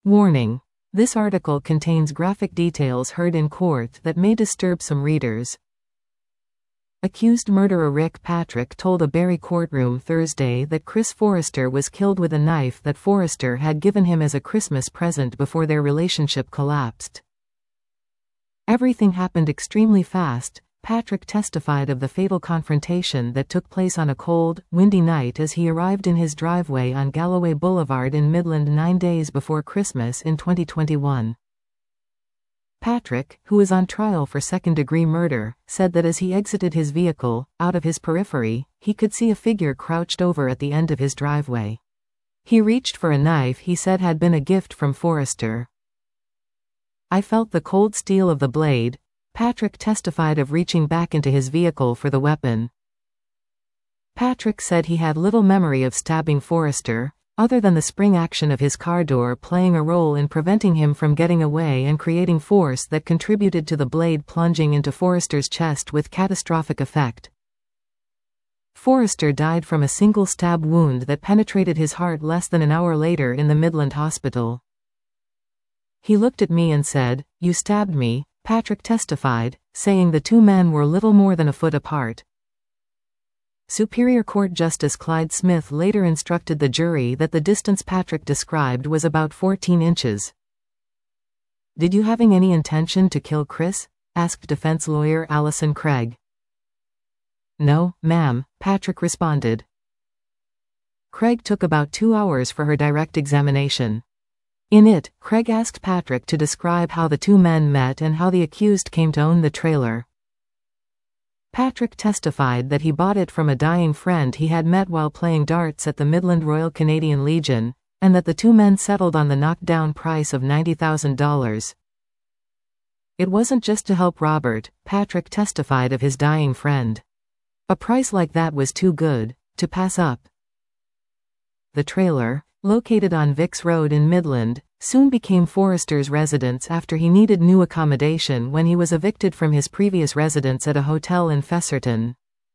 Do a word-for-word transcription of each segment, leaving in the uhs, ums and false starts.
Warning: this article contains graphic details heard in court that may disturb some readers. Accused murderer Rick Patrick told a Barrie courtroom Thursday that Chris Forrester was killed with a knife that Forrester had given him as a Christmas present before their relationship collapsed. Everything happened extremely fast, Patrick testified of the fatal confrontation that took place on a cold, windy night as he arrived in his driveway on Galloway Boulevard in Midland nine days before Christmas in twenty twenty-one. Patrick, who is on trial for second-degree murder, said that as he exited his vehicle, out of his periphery, he could see a figure crouched over at the end of his driveway. He reached for a knife he said had been a gift from Forrester. "I felt the cold steel of the blade." Patrick testified of reaching back into his vehicle for the weapon. Patrick said he had little memory of stabbing Forrester, other than the spring action of his car door playing a role in preventing him from getting away and creating force that contributed to the blade plunging into Forrester's chest with catastrophic effect. Forrester died from a single stab wound that penetrated his heart less than an hour later in the Midland hospital. "He looked at me and said, 'You stabbed me,'" Patrick testified, saying the two men were little more than a foot apart. Superior Court Justice Clyde Smith later instructed the jury that the distance Patrick described was about fourteen inches. "Did you having any intention to kill Chris?" asked defense lawyer Allison Craig. "No, ma'am," Patrick responded. Craig took about two hours for her direct examination. In it, Craig asked Patrick to describe how the two men met and how the accused came to own the trailer. Patrick testified that he bought it from a dying friend he had met while playing darts at the Midland Royal Canadian Legion, and that the two men settled on the knockdown price of ninety thousand dollars. "It wasn't just to help Robert," Patrick testified of his dying friend. "A price like that was too good to pass up." The trailer, located on Vicks Road in Midland, soon became Forrester's residence after he needed new accommodation when he was evicted from his previous residence at a hotel in Fesserton.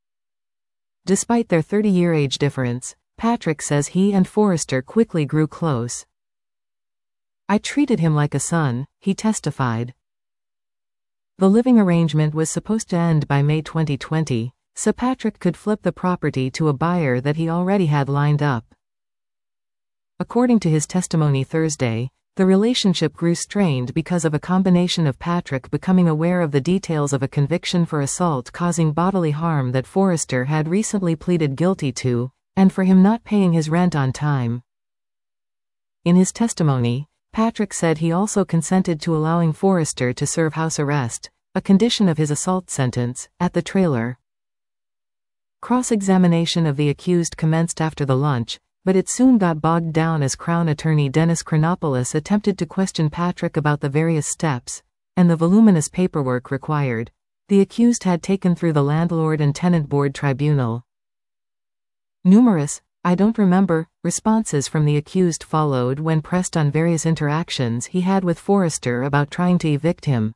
Despite their thirty-year age difference, Patrick says he and Forrester quickly grew close. "I treated him like a son," he testified. The living arrangement was supposed to end by May twenty twenty, so Patrick could flip the property to a buyer that he already had lined up. According to his testimony Thursday, the relationship grew strained because of a combination of Patrick becoming aware of the details of a conviction for assault causing bodily harm that Forrester had recently pleaded guilty to, and for him not paying his rent on time. In his testimony, Patrick said he also consented to allowing Forrester to serve house arrest, a condition of his assault sentence, at the trailer. Cross-examination of the accused commenced after the lunch, but it soon got bogged down as Crown Attorney Dennis Chronopoulos attempted to question Patrick about the various steps, and the voluminous paperwork required, the accused had taken through the Landlord and Tenant Board Tribunal. Numerous, "I don't remember," responses from the accused followed when pressed on various interactions he had with Forrester about trying to evict him.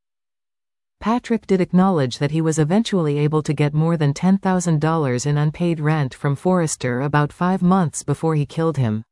Patrick did acknowledge that he was eventually able to get more than ten thousand dollars in unpaid rent from Forrester about five months before he killed him.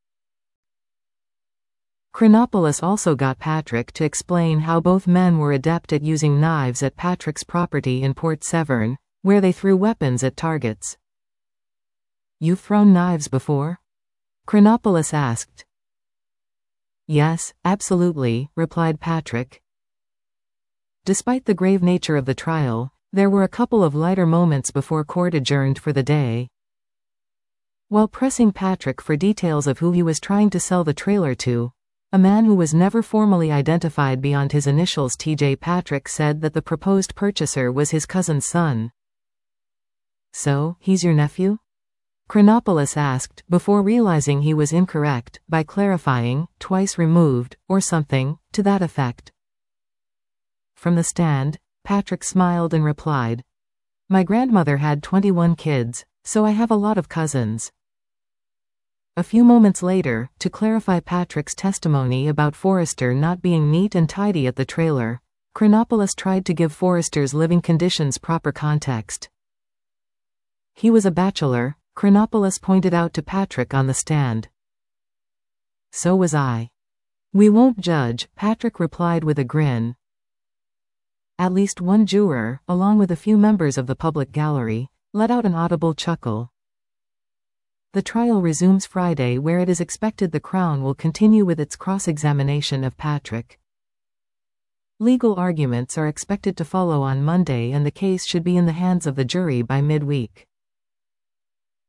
Chronopoulos also got Patrick to explain how both men were adept at using knives at Patrick's property in Port Severn, where they threw weapons at targets. "You've thrown knives before?" Chronopoulos asked. "Yes, absolutely," replied Patrick. Despite the grave nature of the trial, there were a couple of lighter moments before court adjourned for the day. While pressing Patrick for details of who he was trying to sell the trailer to, a man who was never formally identified beyond his initials, T J Patrick said that the proposed purchaser was his cousin's son. "So, he's your nephew?" Chronopoulos asked, before realizing he was incorrect, by clarifying, "twice removed," or something to that effect. From the stand, Patrick smiled and replied, "My grandmother had twenty-one kids, so I have a lot of cousins." A few moments later, to clarify Patrick's testimony about Forrester not being neat and tidy at the trailer, Chronopoulos tried to give Forrester's living conditions proper context. He was a bachelor, Chronopoulos pointed out to Patrick on the stand. "So was I. "We won't judge," Patrick replied with a grin. At least one juror, along with a few members of the public gallery, let out an audible chuckle. The trial resumes Friday, where it is expected the Crown will continue with its cross-examination of Patrick. Legal arguments are expected to follow on Monday, and the case should be in the hands of the jury by midweek.